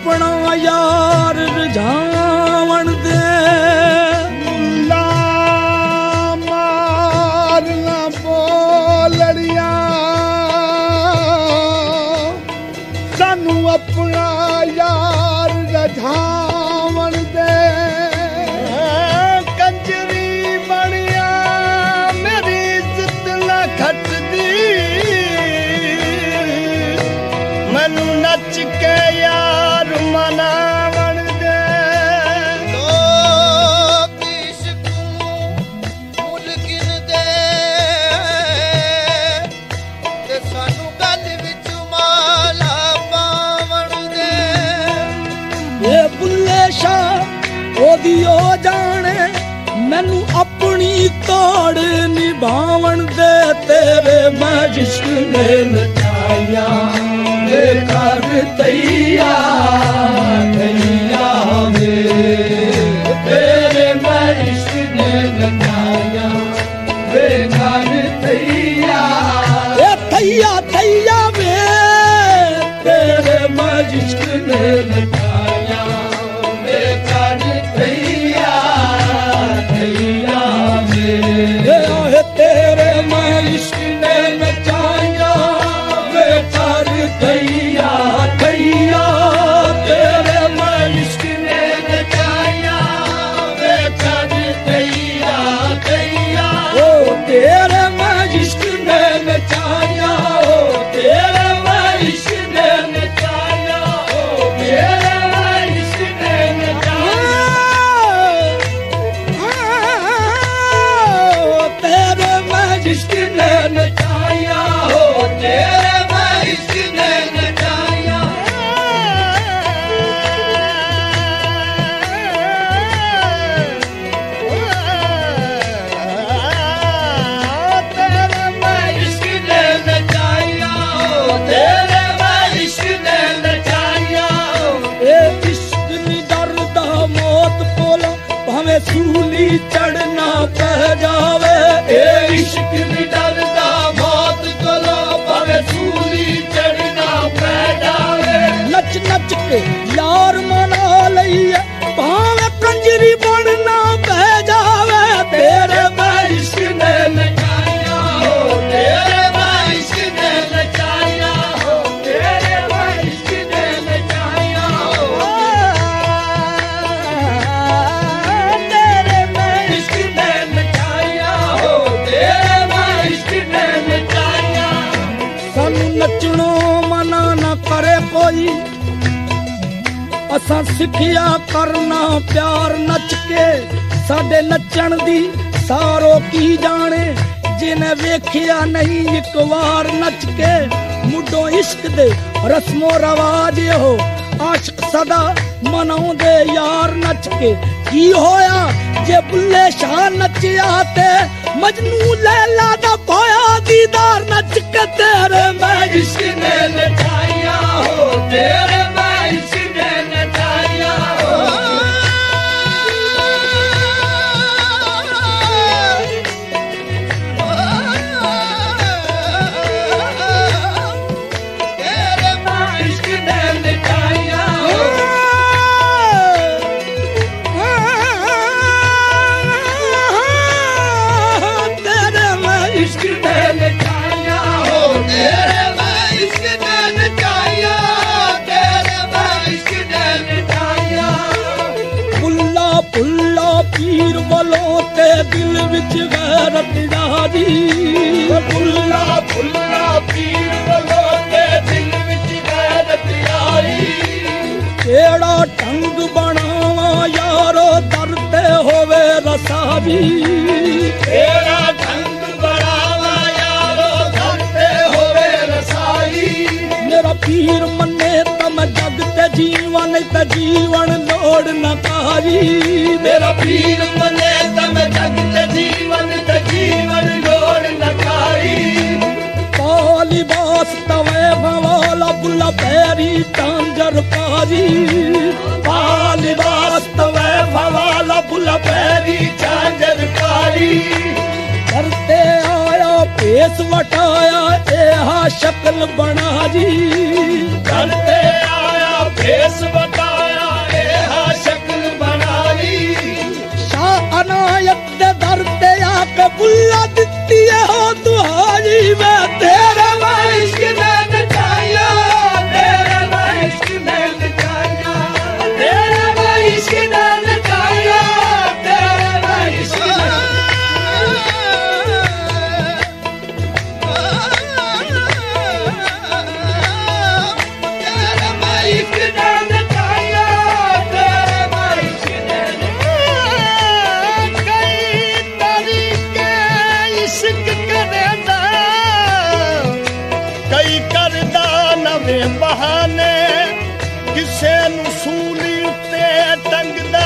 अपना यार रिझावण दे मुल्ला मारना बोलड़िया सानू अपना यार रिझावण दे कंजरी बनिया मेरी इज्जत ना घटदी मैनू नच के यार मनावण दे लोग इश्क मुल गिनदे ते सानू गल विच माला पावण दे ये बुल्ले शाह ओदी ओ जाने मैनू अपनी तोड़ निभावण दे तेरे मैं जिश्क ने नचाया वे कर तैया वे तेरे मैं जिश्क ने नचाया वे कर तैया तैया वे तेरे मैं जिश्क ने नचाया वे कर तैया वे तेरे मैं इश्क ने नचाया वे कर तैया तेरे मैं इश्क ने नचाया वे कर तैया ओ तेरे मैं इश्क ने नचाया ओ तेरे मैं इश्क ने नचाया ओ तेरे मैं इश्क ने नचाया तेरे मैं इश्क ने नचाया हो तेरे मैं इश्क ने नचाया तेरे मैं इश्क ने नचाया हो तेरे मैं इश्क ने नचाया ए इश्क नी डरदा मौत कोलों भावें सूली चढ़ना पै जावे ए इश्क नी डरदा मौत कोलों भावें सूली चढ़ना पै जावे नच नच के यार मना लईए भावें कंजरी बनना पै जावे तेरे मैं इश्क ने नचाया हो तेरे मैं इश्क ने नचाया हो तेरे मैं इश्क ने नचाया हो तेरे मैं इश्क ने नचाया हो तेरे मैं इश्क ने नचाया सानू नचणो मना ना करे कोई असां सिखिया करना प्यार नच के साडे नचण दी सारो की जाने जिन्हें वेखिया नहीं एक बार नच के मुडो इश्क दे रस्मो रवाज हो आशिक सदा मनाउंदे यार नच के की होया जे बुल्ले शाह नचिया ते मजनू लैला दा पाया दीदार नच के तेरे मैं इश्क ने नचाया हो तेरे मैं इश्क ने नचाया हो तेरे मैं इश्क ने नचाया हो तेरे मैं इश्क ने नचाया हो तेरे मैं इश्क ने नचाया तेरे मैं इश्क ने नचाया पुल्ला पुल्ला पीर वालों ते दिल विच गैरत यारी पुल्ला पुल्ला पीर वालों ते दिल विच गैरत यारी केड़ा ढंग बनावा यारो दर ते होवे रसारी केड़ा ढंग बनावा यारो दर ते होवे रसारी मेरा पीर मन्ने तम जग ते जीवन ते जीवन लोड़ न कारी मेरा पीर मन्ने तम जग ते जीवन लोड़ न कारी लिबास तवे भवाला बुला पैरी तांजर पारी लिबास तवे भवाला बुला पैरी तांजर पारी करते आया पेश वटाया एहा शक्ल बना जी करते आया पेश वटाया के बुल्ला दिती हो दुहाई वे तेरे इश्क ने नचाया तेरे इश्क ने नचाया तेरे इश्क ने नचाया तेरे इश्क बहाने किसे नूं सूली उत्ते टंगदा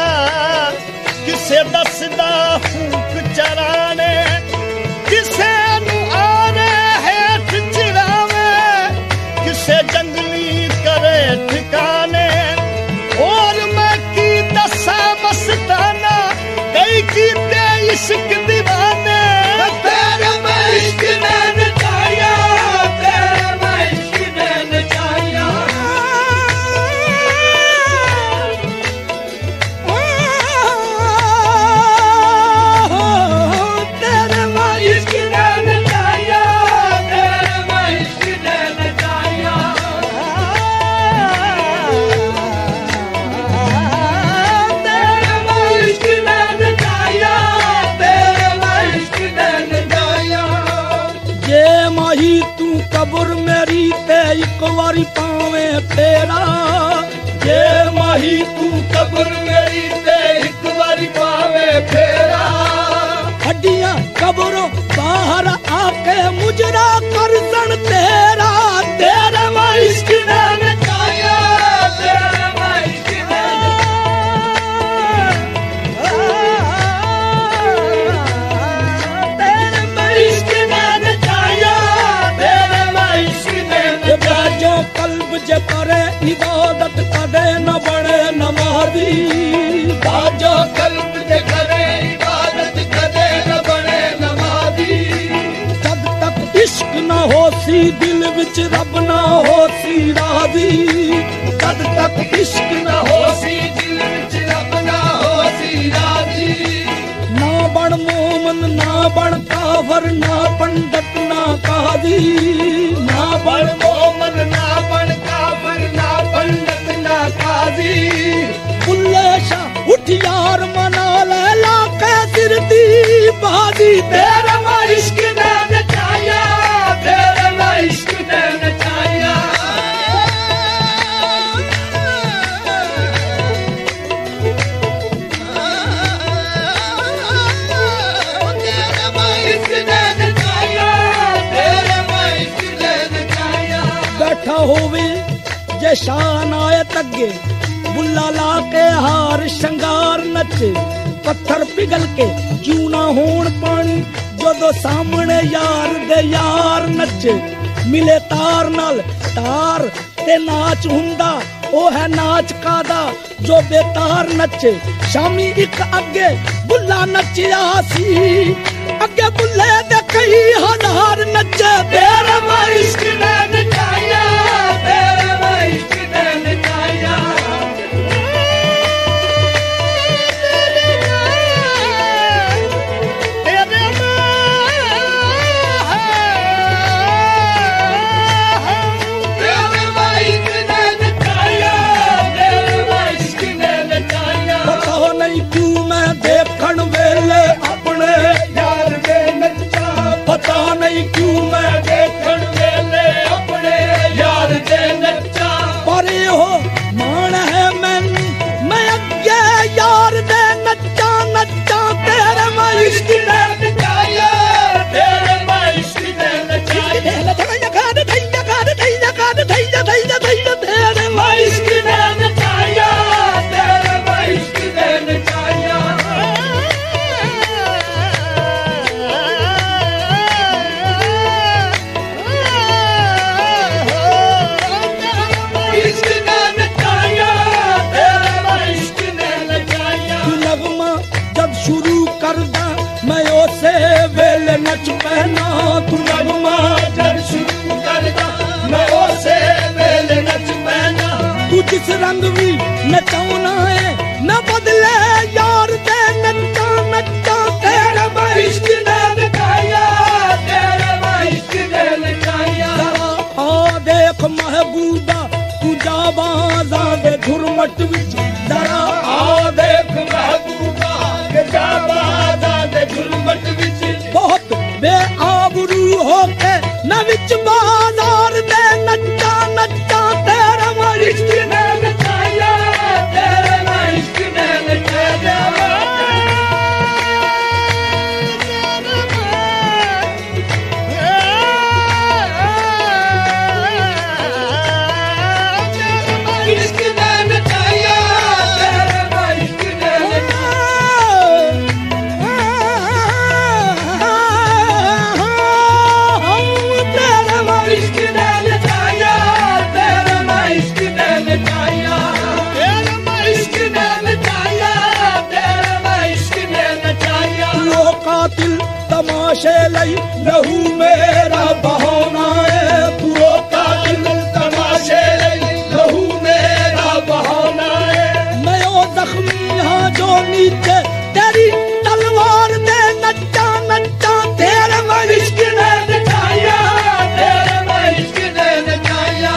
किसे दसदा फूक चराने किसे नूं आरे हेठ चिरावे किसे जंगली करे ठिकाने और मैं की दसा मस्ताना कई कीते इश्क दीवाने तेरे इश्क ने नचाया तेरे इश्क ने नचाया तेरे इश्क ने नचाया तेरे इश्क ने नचाया तेरे इश्क ने नचाया तेरे इश्क ने नचाया जे माही तू कब्र मेरी ते एक बारी पावे तेरा जे माही तू कब्र मेरी ते एक बारी पावे फेरा हड्डियां कब्रों बाहर आके मुजरा कर सन तेरा तेरा इश्क ने नचाया तेरा इश्क ने इश्क ने नचाया तेरा इश्क ने जो कल्ब जे करे इबादत कदे न बने नमाजी बाजो कल्ब जे करे इबादत कदे न बने नमाजी जब तक इश्क न होसी दिल विच रब न होसी राजी जब तक इश्क न होसी दिल विच रब न होसी राजी ना बन मोमन ना बन काफर ना पंडित ना काजी ना बन मोमन ना बन काफर ना पंडित ना काजी बुल्ले शाह उठ यार मना ले लाके सिर दी बाजी तेरा इश्क ने नचाया तेरा इश्क ने नचाया तेरा इश्क ने नचाया तेरा इश्क ने नचाया बैठा होवे जे शान आए तगे बुल्ला ला के हार शंगार नचे पत्थर पिघल के क्यों ना होण पानी जदों सामने यार दे यार नचे मिले तार नाल तार ते नाच हुंदा ओ है नाच कादा जो बेतार नचे शामी एक अगे बुल्ला नचिया सी अगे बुल्ले दे कई हजार नचे तेरा इश्क ने नचाया तेरा इश्क ने नचाया क्यों मैं देखण वेले अपने यार दे नच्चा पर हो मान है मैं अगे यार दे नच्चा नच्चा तेरे मैं इश्क ने नचाया तेरे मैं इश्क ने नचाया धैया काद धैया काद धैया काद धैया धैया धैया तेरे मैं इश्क ने नचाया तेरे मैं इश्क ने नचाया नच पहना तू नगमा जब शुरू करदा मैं उसे वेले नच पहना तू जिस रंग भी नचाना है न बदले यार दे नच्चा नच्चा तेरा मैं झुलमट विच जरा आओ देख महबूबा के जाबादा दे झुलमट विच बहुत बेआबरू होके न विच बाजार दे नच्चा नच्चा तेरा मैं इश्क ने नचाया तेरे मैं इश्क ने नचाया इश्क ने नचाया तेरे मैं इश्क ने इश्क ने नचाया तेरे मैं इश्क ने नचाया इश्क ने नचाया तेरे मैं इश्क ने नचाया लो कातिल तमाशे लई लहू मेरा बहाना है तू वो कातिल तमाशे लई लहू मेरा बहाना है नयो जख्मी हाँ जो नीचे तेरी तलवार दे नच्चा नच्चा तेरे मैं इश्क ने नचाया तेरे मैं इश्क ने नचाया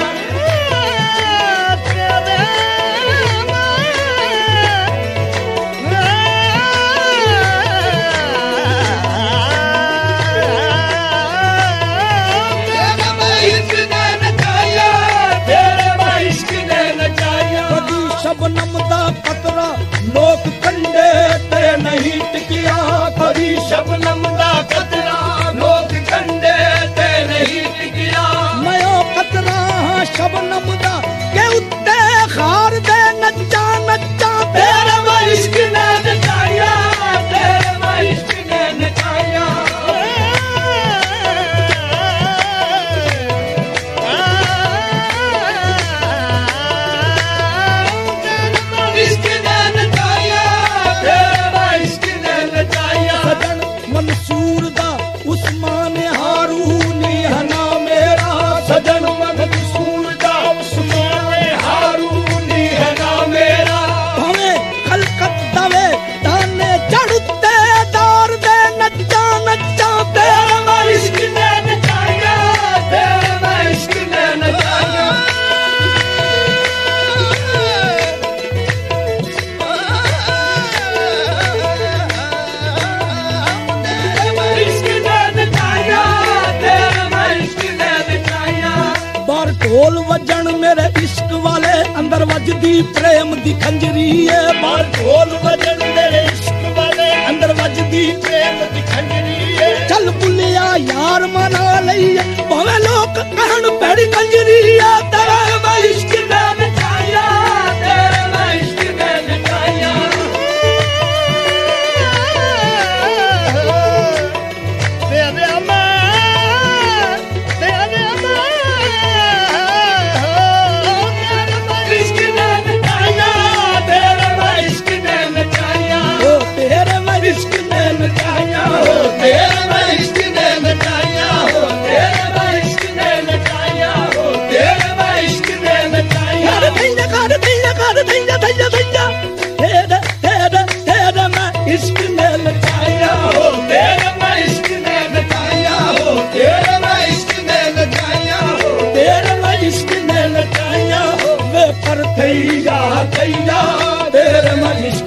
तेरे मैं इश्क ने नचाया तेरे मैं इश्क ने नचाया कदी शबनम दा कतरा लोक कंडे ते नहीं टिकिया कदी शबनम दा कतरा लोग कंडे ते नहीं टिकिया नयो कतरा हाँ शबनम दा के उत्ते खार दे नच्चा नच्चा तेरे मैं इश्क ने नचाया तेरे मैं इश्क ने नचाया इश्क ने नचाया तेरे मैं इश्क ने नचाया सजन मंसूर दा उस्मान हारूनी हना मेरा सजन मंसूर दा उस्मान हारूनी है ना मेरा भवे खलकत दवे ताने चढ़ते दार दे नच्चा नच्चा तेरे मैं इश्क ने नचाया तेरे मैं इश्क ने नचाया इश्क ने नचाया तेरे मैं इश्क ने नचाया बार ढोल वजन मेरे इश्क वाले अंदर वजदी प्रेम दी खंजरी है बार ढोल बजन मेरे इश्क वाले अंदर वजदी प्रेम दी खंजरी है चल बुलिया यार मना लईए भवे लोक कहन पैड़ी कंजरी है तेरा मैं इश्क ने नचाया तेरे मैं इश्क ने नचाया तेरे मैं इश्क ने नचाया तेरे मैं इश्क ने नचाया ओ तेरे मैं इश्क ने नचाया हो तेरे मैं इश्क ने नचाया हो तेरे मैं इश्क ने नचाया हो तेरे मैं इश्क ने नचाया कर धैया धैया तेरे मैं इश्क ने नचाया हो तेरे मैं इश्क ने नचाया हो तेरे मैं इश्क ने नचाया हो तेरे मैं इश्क ने नचाया वे पर थैया तेरे मैं इश्क